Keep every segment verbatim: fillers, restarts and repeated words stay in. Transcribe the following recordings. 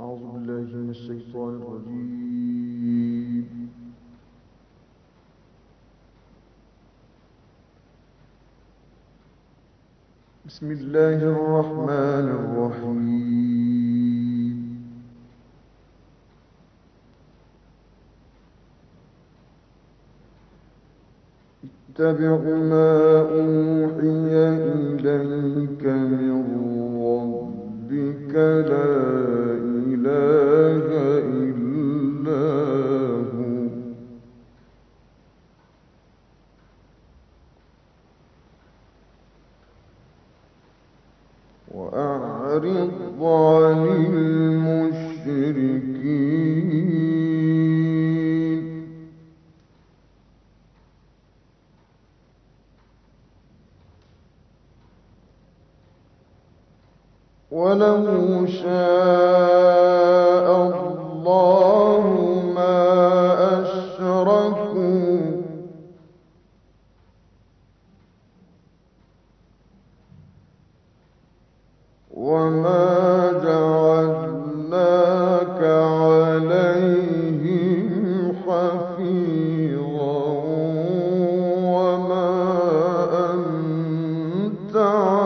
أعوذ بالله من الشيطان الرجيم. بسم الله الرحمن الرحيم. اتبع ما أوحي إليك من ربك لا إله إلا هو وأعرض عن المشركين. ولو شاء الله ما أشركوا وما جعلناك عليهم حفيظا وما أنت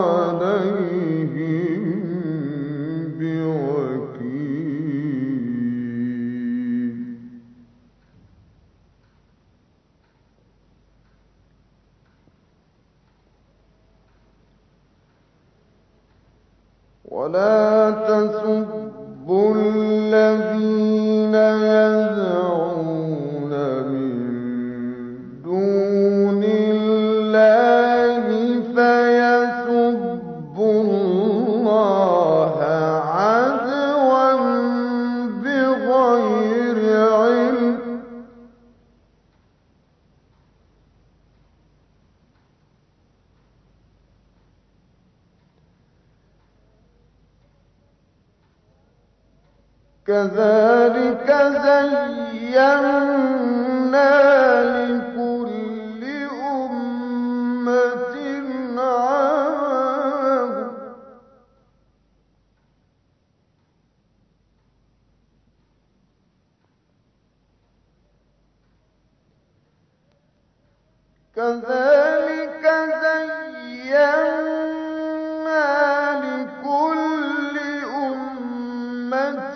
عليهم بوكيل. ولا تسبوا الذين يدعون من دون الله فيسبوا الله عدوا بغير علم كذلك زينا لكل أمة عملهم كذلك زينا لكل أمة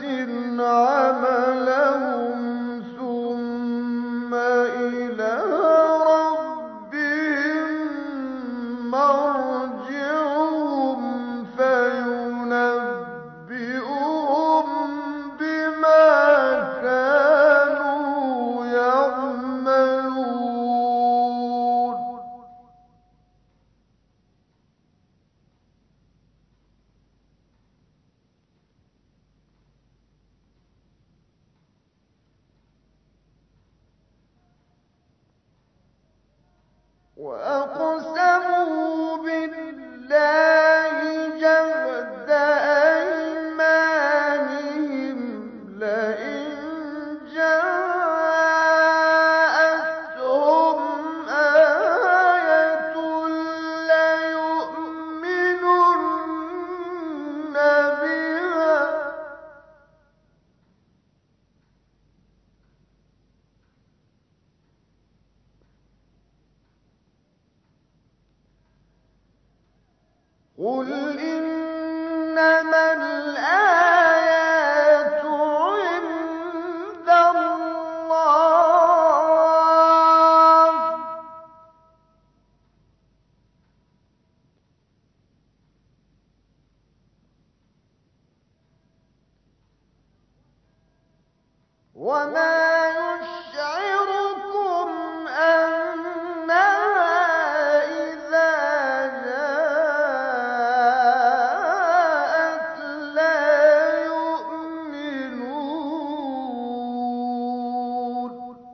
عملهم ثم إلى ربهم مرجعهم فينبئهم بما كانوا يعملون. وأقسموا بالله جهد أيمانهم لئن جاءتهم آية ليؤمنن بها قل إنما الآيات عند الله وما يشعركم أنها إذا جاءت لا يؤمنون.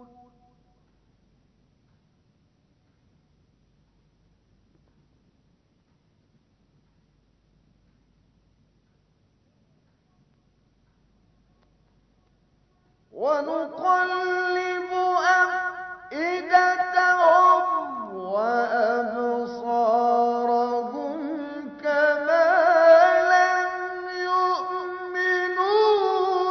ونقلب أفئدتهم وأبصارهم كما لم يؤمنوا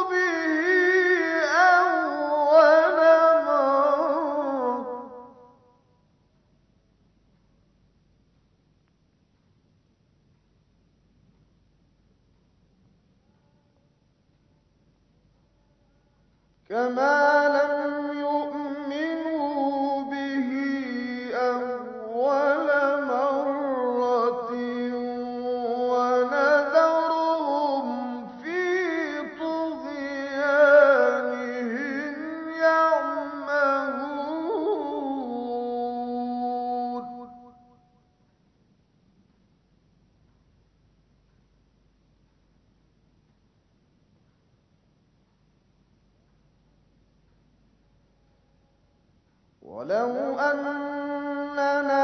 كما لم يؤمنوا به أول مرة ونذرهم في طغيانهم يعمهون ولو أننا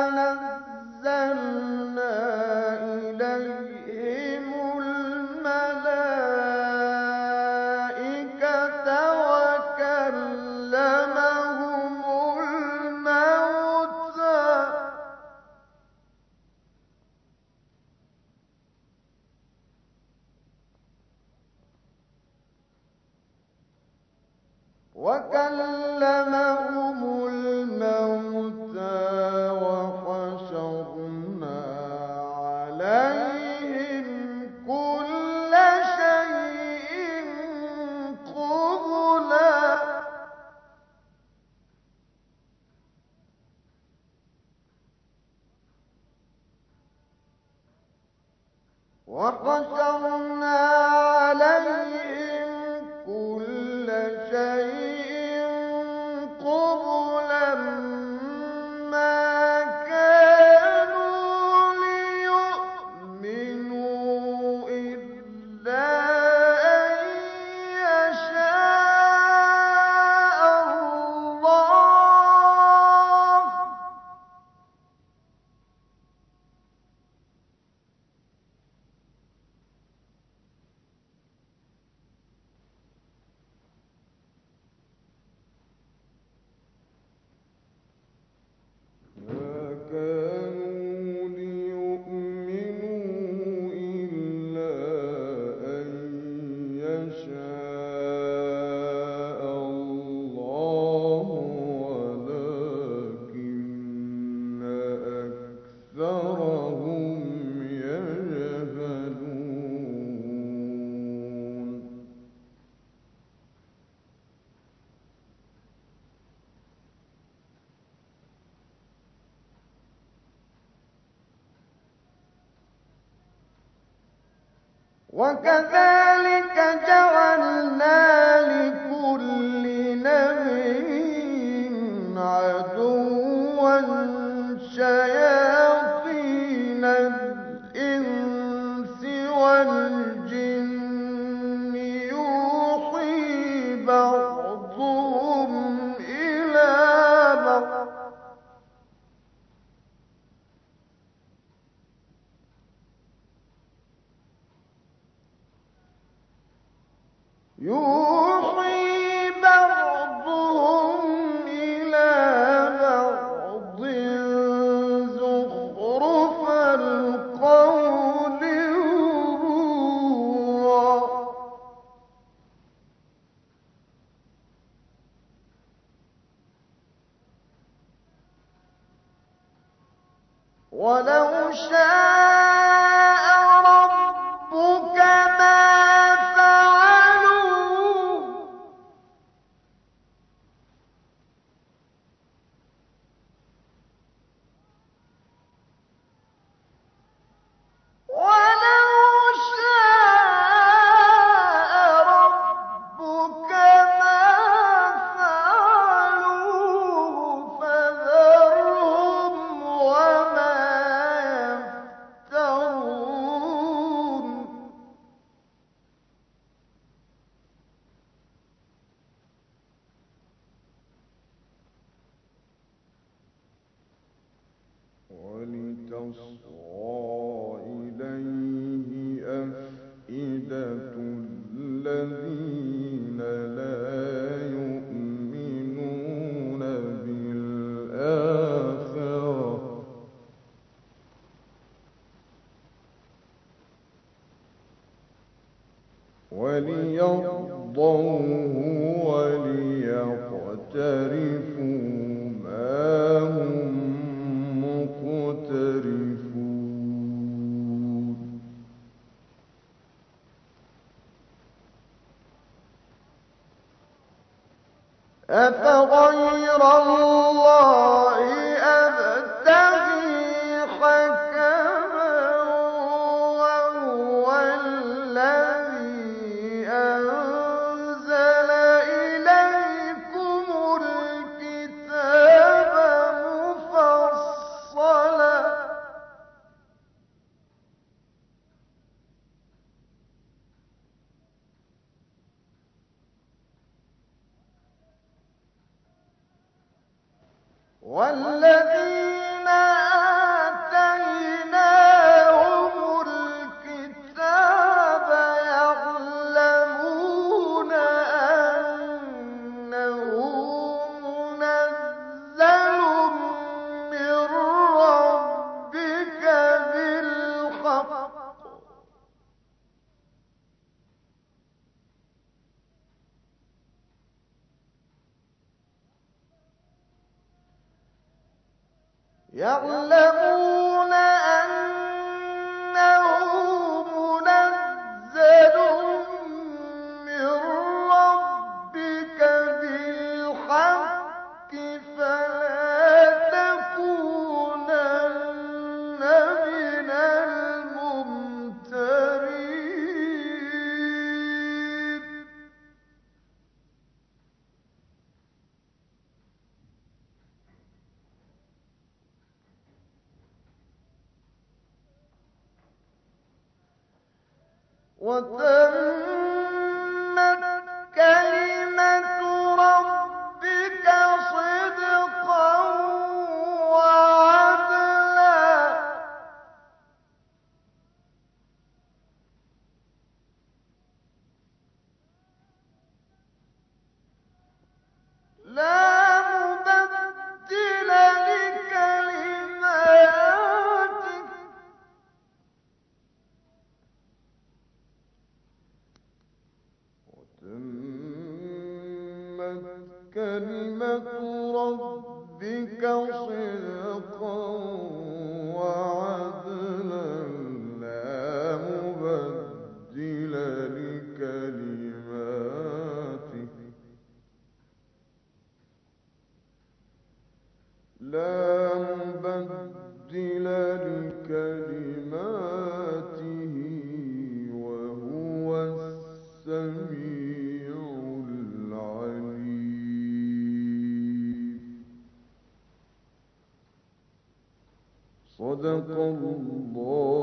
نزلنا إليهم الملائكة وكلمهم الموتى وكلمهم الموتى وحشرنا عليهم كل شيء قبلا وحشرنا عليهم كل شيء قبلا ما كانوا ليؤمنوا إلا أن يشاء الله ما كانوا ليؤمنوا إلا أن يشاء الله ولكن أكثرهم يجهلون وكذلك جعلنا لكل نبي عدوا شياطين الإنس والجن يوحي بعضهم إلى بعض يوحي بعضهم إلى بعض زخرف القول غرورا ولو شاء ربك ما فعلوه ولو شاء ربك ما فعلوه فذرهم وما يفترون ولتصغى إليه أفئدة الذين لا يؤمنون بالآخرة وليرضوه وليقترفوا ما هم مقترفون أفغير الله أبتغي حكما وهو الذي أنزل إليكم الكتاب مفصلا والذين آتيناهم الكتاب يعلمون أنه منزل من ربك بالحق يعلمون أنه منزل من ربك بالحق فلا تكونن من الممترين وتمت كلمة ربك صدقا وعدلا لا مبدل لكلماتك وتمت كلمة ربك صدقا وعدلا لا مبدل لكلماتك لا مبدل لكلماته وهو السميع العليم صدق الله